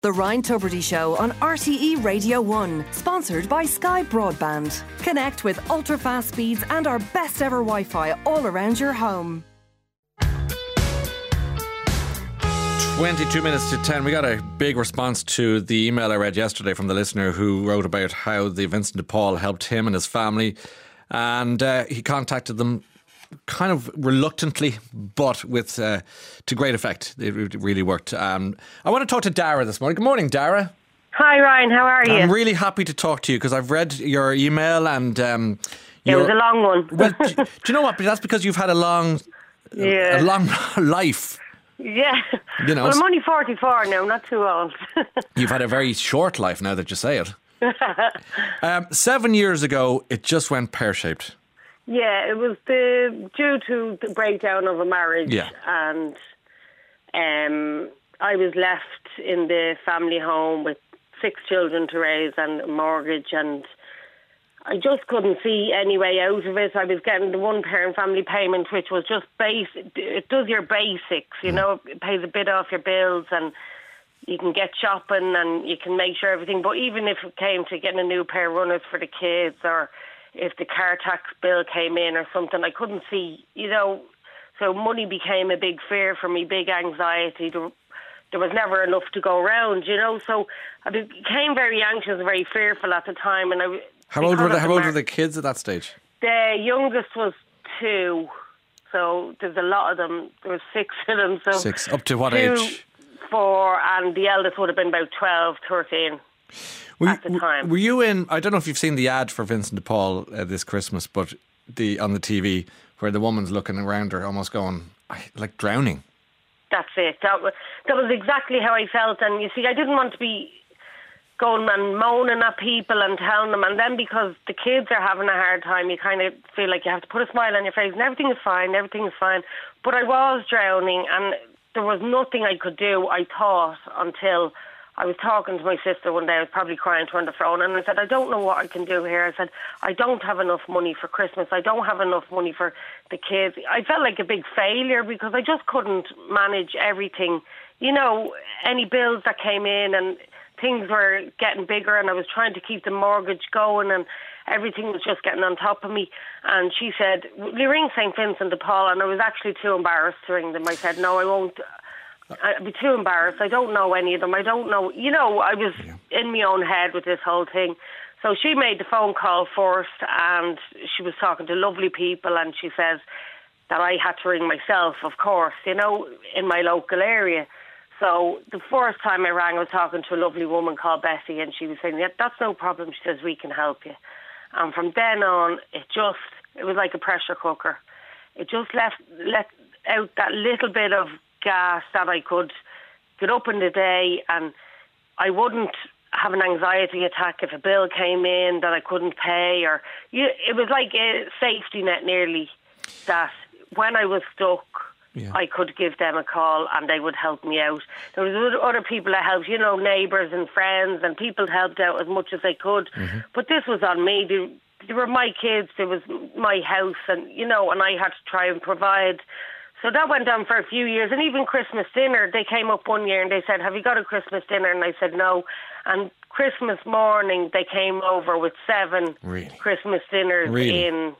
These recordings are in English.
The Ryan Tubridy Show on RTE Radio 1, sponsored by Sky Broadband. Connect with ultra-fast speeds and our best ever Wi-Fi all around your home. 22 minutes to 10. We got a big response to the email I read yesterday from the listener who wrote about how the Vincent de Paul helped him and his family. And he contacted them kind of reluctantly, but with to great effect. It really worked. I want to talk to Dara this morning. Good morning, Dara. Hi, Ryan. How are you? I'm really happy to talk to you because I've read your email and... it was a long one. Well, do you know what? That's because you've had a long life. Yeah. You know, well, I'm only 44 now, not too old. You've had a very short life now that you say it. 7 years ago, it just went pear-shaped. Yeah, it was due to the breakdown of a marriage. Yeah. And I was left in the family home with 6 children to raise and a mortgage, and I just couldn't see any way out of it. I was getting the one-parent family payment, which was just basic. It does your basics, you know, it pays a bit off your bills and you can get shopping and you can make sure everything. But even if it came to getting a new pair of runners for the kids, or if the car tax bill came in or something, I couldn't see, you know. So money became a big fear for me, big anxiety. There was never enough to go around, you know. So I became very anxious, very fearful at the time. And How old were the kids at that stage? The youngest was 2, so there's a lot of them. There was 6 of them. So 6. Up to what 2, age? 4, and the eldest would have been about 12, 13 at the time. Were you in? I don't know if you've seen the ad for Vincent de Paul this Christmas, but on the TV where the woman's looking around her, almost going like drowning. That's it. That was exactly how I felt, and you see, I didn't want to be going and moaning at people and telling them, and then because the kids are having a hard time, you kind of feel like you have to put a smile on your face and everything is fine. But I was drowning and there was nothing I could do, I thought, until I was talking to my sister one day. I was probably crying to her on the phone, and I said, I don't know what I can do here. I said, I don't have enough money for Christmas. I don't have enough money for the kids. I felt like a big failure because I just couldn't manage everything. You know, any bills that came in, and things were getting bigger, and I was trying to keep the mortgage going, and everything was just getting on top of me. And she said, will you ring St. Vincent de Paul? And I was actually too embarrassed to ring them. I said, no, I won't. I'd be too embarrassed. I don't know any of them. I don't know. You know, I was in my own head with this whole thing. So she made the phone call first, and she was talking to lovely people, and she says that I had to ring myself, of course, you know, in my local area. So the first time I rang, I was talking to a lovely woman called Bessie, and she was saying, yeah, that's no problem. She says, we can help you. And from then on, it was like a pressure cooker. It just let out that little bit of gas that I could get up in the day, and I wouldn't have an anxiety attack if a bill came in that I couldn't pay. It was like a safety net nearly, that when I was stuck, I could give them a call and they would help me out. There was other people that helped, you know, neighbours and friends, and people helped out as much as they could. Mm-hmm. But this was on me. They were my kids. It was my house, and, you know, and I had to try and provide. So that went on for a few years. And even Christmas dinner, they came up one year and they said, have you got a Christmas dinner? And I said, no. And Christmas morning, they came over with 7 Christmas dinners in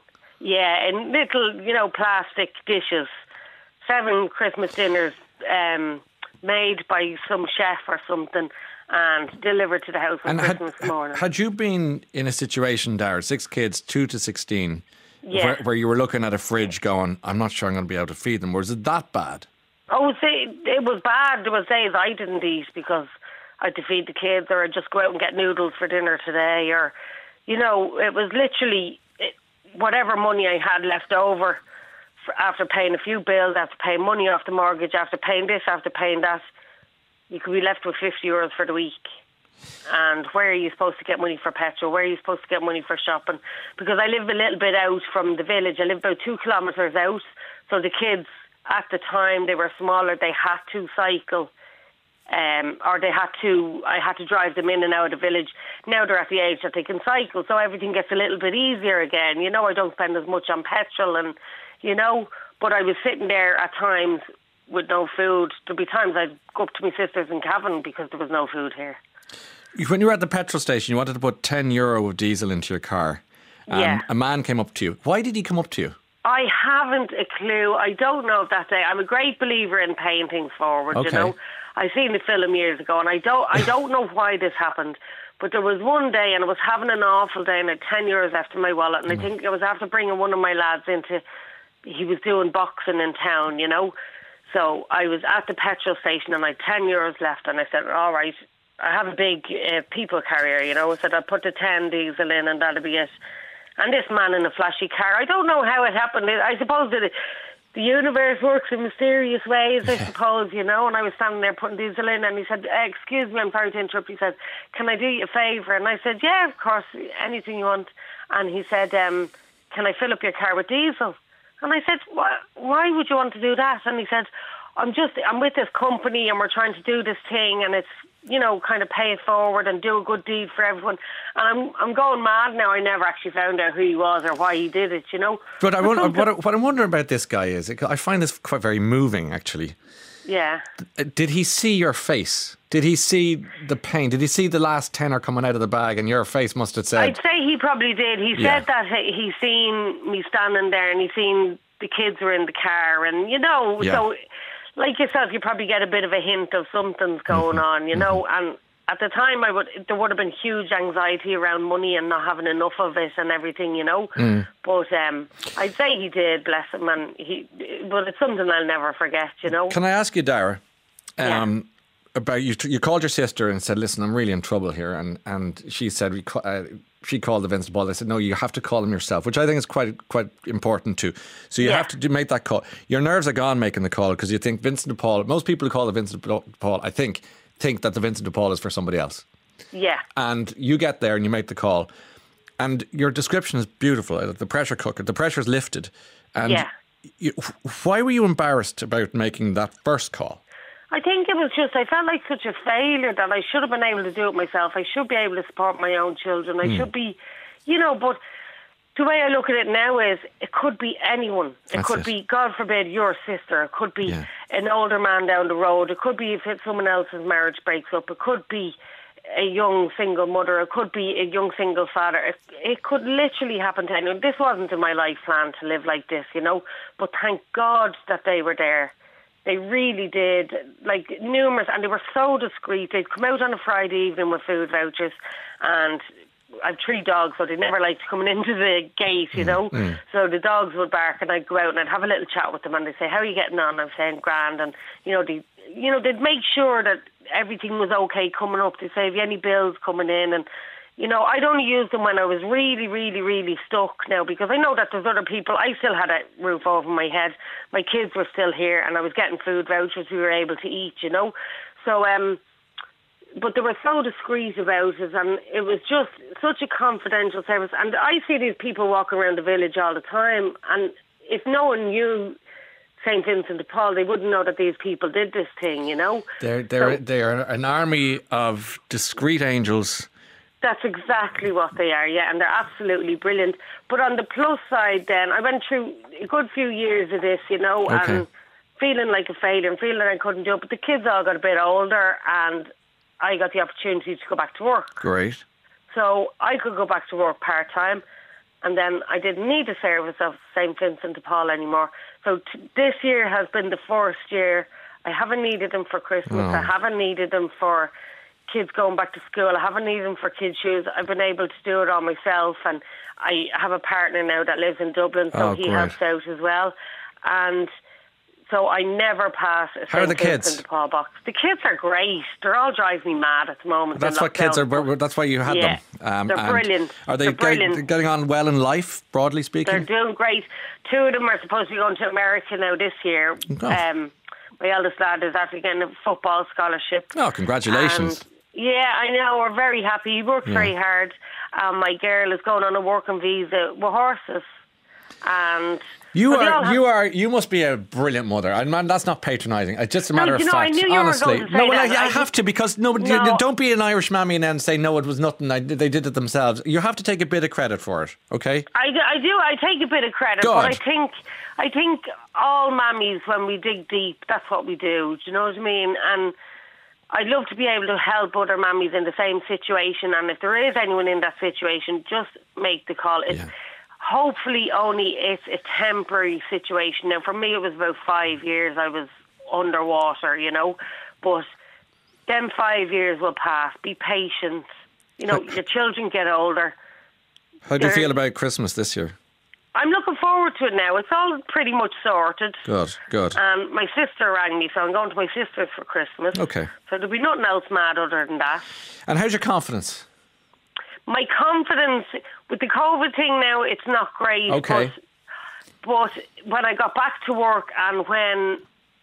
little, you know, plastic dishes. 7 Christmas dinners made by some chef or something and delivered to the house on Christmas morning. Had you been in a situation, Dara, 6 kids, 2 to 16, where you were looking at a fridge going, I'm not sure I'm going to be able to feed them, or is it that bad? Oh, see, it was bad. There was days I didn't eat because I had to feed the kids, or I'd just go out and get noodles for dinner today, or, you know, it was literally whatever money I had left over after paying a few bills, after paying money off the mortgage, after paying this, after paying that, you could be left with €50 for the week. And where are you supposed to get money for petrol? Where are you supposed to get money for shopping? Because I live a little bit out from the village. I live about 2 kilometres out. So the kids, at the time, they were smaller. They had to cycle, or I had to drive them in and out of the village. Now they're at the age that they can cycle, so everything gets a little bit easier again. You know, I don't spend as much on petrol, and, you know, but I was sitting there at times with no food. There'd be times I'd go up to my sister's in Cavan because there was no food here. When you were at the petrol station, you wanted to put €10 of diesel into your car. And a man came up to you. Why did he come up to you? I haven't a clue. I don't know if that day. I'm a great believer in paying things forward, Okay. you know. I seen the film years ago, and I don't know why this happened. But there was one day, and I was having an awful day, and I had €10 left in my wallet, and I think I was after bringing one of my lads he was doing boxing in town, you know. So I was at the petrol station, and I had €10 left, and I said, all right, I have a big people carrier, you know. I said, I'll put the 10 diesel in, and that'll be it. And this man in a flashy car, I don't know how it happened. I suppose that the universe works in mysterious ways, I suppose, you know. And I was standing there putting diesel in, and he said, excuse me, I'm sorry to interrupt. He said, can I do you a favour? And I said, yeah, of course, anything you want. And he said, can I fill up your car with diesel? And I said, why would you want to do that? And he said, I'm with this company, and we're trying to do this thing, and it's, you know, kind of pay it forward and do a good deed for everyone. And I'm going mad now. I never actually found out who he was or why he did it, you know. But what I'm wondering about this guy is, I find this quite very moving, actually. Yeah. Did he see your face? Did he see the pain? Did he see the last tenner coming out of the bag, and your face must have said... I'd say he probably did. He said that he seen me standing there, and he seen the kids were in the car, and, you know, so... Like yourself, you probably get a bit of a hint of something's going on, you know. And at the time, there would have been huge anxiety around money and not having enough of it and everything, you know. But I'd say he did, bless him, but it's something I'll never forget, you know. Can I ask you, Dara, about you called your sister and said, listen, I'm really in trouble here, and she said she called the Vincent de Paul. They said, no, you have to call him yourself, which I think is quite important too. So you have to make that call. Your nerves are gone making the call because you think Vincent de Paul, most people who call the Vincent de Paul, I think that the Vincent de Paul is for somebody else. Yeah. And you get there and you make the call. And your description is beautiful. The pressure cooker, the pressure's lifted. And why were you embarrassed about making that first call? I think it was just, I felt like such a failure that I should have been able to do it myself. I should be able to support my own children. I should be, you know, but the way I look at it now is it could be anyone. It could be, God forbid, your sister. It could be an older man down the road. It could be if someone else's marriage breaks up. It could be a young single mother. It could be a young single father. It could literally happen to anyone. This wasn't in my life plan to live like this, you know, but thank God that they were there. They really did, like numerous, and they were so discreet. They'd come out on a Friday evening with food vouchers, and I've 3 dogs, so they never liked coming into the gate, you know. So the dogs would bark, and I'd go out and I'd have a little chat with them, and they'd say, "How are you getting on?" I'm saying, "Grand," and they'd make sure that everything was okay coming up. They say, "Have you any bills coming in?" And you know, I'd only use them when I was really, really, really stuck now, because I know that there's other people. I still had a roof over my head. My kids were still here, and I was getting food vouchers we were able to eat, you know. So, but they were so discreet about it, and it was just such a confidential service. And I see these people walking around the village all the time, and if no one knew St. Vincent de Paul, they wouldn't know that these people did this thing, you know. They are an army of discreet angels. That's exactly what they are, yeah, and they're absolutely brilliant. But on the plus side then, I went through a good few years of this, you know, and feeling like a failure and feeling I couldn't do it. But the kids all got a bit older, and I got the opportunity to go back to work. Great. So I could go back to work part-time, and then I didn't need the service of St. Vincent de Paul anymore. So this year has been the first year. I haven't needed them for Christmas. I haven't needed them for kids going back to school. I haven't needed them for kids' shoes. I've been able to do it all myself, and I have a partner now that lives in Dublin, so he helps out as well. And so I never pass a St. Vincent de Paul box. The kids are great. They're all driving me mad at the moment. That's what kids are. That's why you had them. They're brilliant. Are they getting on well in life, broadly speaking? They're doing great. 2 of them are supposed to be going to America now this year. Oh. My eldest lad is actually getting a football scholarship. Oh, congratulations. Yeah, I know. We're very happy. He works very hard. My girl is going on a working visa with horses. And You must be a brilliant mother. And man, that's not patronising. It's just a matter of fact. I knew you honestly, were going to say that. I have to, because don't be an Irish mammy and then say no, it was nothing. They did it themselves. You have to take a bit of credit for it. Okay. I do. I take a bit of credit, Good. but I think all mammies, when we dig deep, that's what we do. Do you know what I mean? And I'd love to be able to help other mammies in the same situation. And if there is anyone in that situation, just make the call. Hopefully it's a temporary situation. Now, for me, it was about 5 years I was underwater, but then 5 years will pass. Be patient. Your children get older. How do you feel about Christmas this year? I'm looking forward to it now. It's all pretty much sorted. Good. My sister rang me, so I'm going to my sister's for Christmas. Okay. So there'll be nothing else mad other than that. And how's your confidence? My confidence with the COVID thing now, it's not great. Okay. But when I got back to work and when...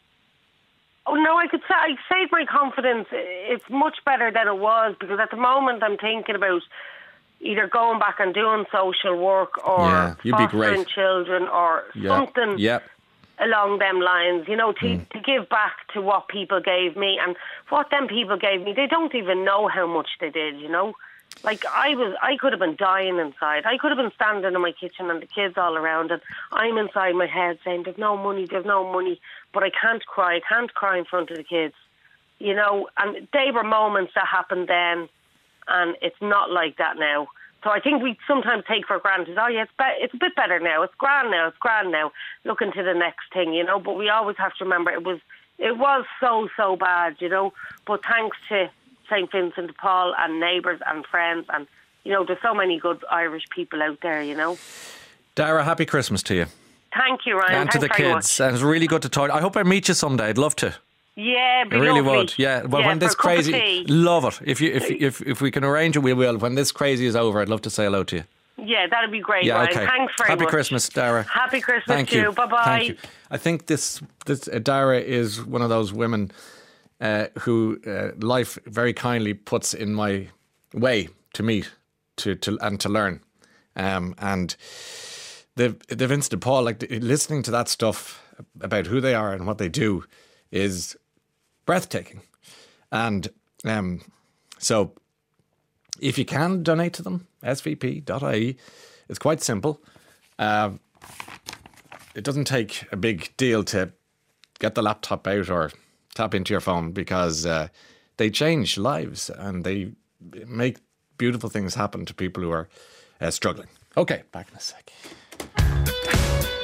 Oh, no, I'd say my confidence, it's much better than it was, because at the moment I'm thinking about either going back and doing social work or fostering children or something along them lines, to give back to what people gave me. And what them people gave me, they don't even know how much they did, Like, I could have been dying inside. I could have been standing in my kitchen and the kids all around, and I'm inside my head saying, there's no money, but I can't cry in front of the kids, and they were moments that happened then, and it's not like that now. So I think we sometimes take for granted, it's a bit better now, it's grand now, looking to the next thing, but we always have to remember it was so bad, but thanks to St. Vincent de Paul and neighbours and friends, and there's so many good Irish people out there, Dara, happy Christmas to you. Thank you, Ryan. And to the kids. And it's really good to talk. I hope I meet you someday. I'd love to. Yeah, I really lovely. would. Yeah. Well, when this crazy, love it. If we can arrange it, we will. When this crazy is over, I'd love to say hello to you. Yeah, that'd be great, yeah, Ryan. Okay. Thanks very much. Happy Christmas, Dara. Happy Christmas Thank you. Bye-bye. Thank you. I think this Dara is one of those women who life very kindly puts in my way to meet and to learn. And the Vincent de Paul, like listening to that stuff about who they are and what they do is breathtaking. And so if you can donate to them, svp.ie, it's quite simple. It doesn't take a big deal to get the laptop out or tap into your phone, because they change lives and they make beautiful things happen to people who are struggling. Okay, back in a sec.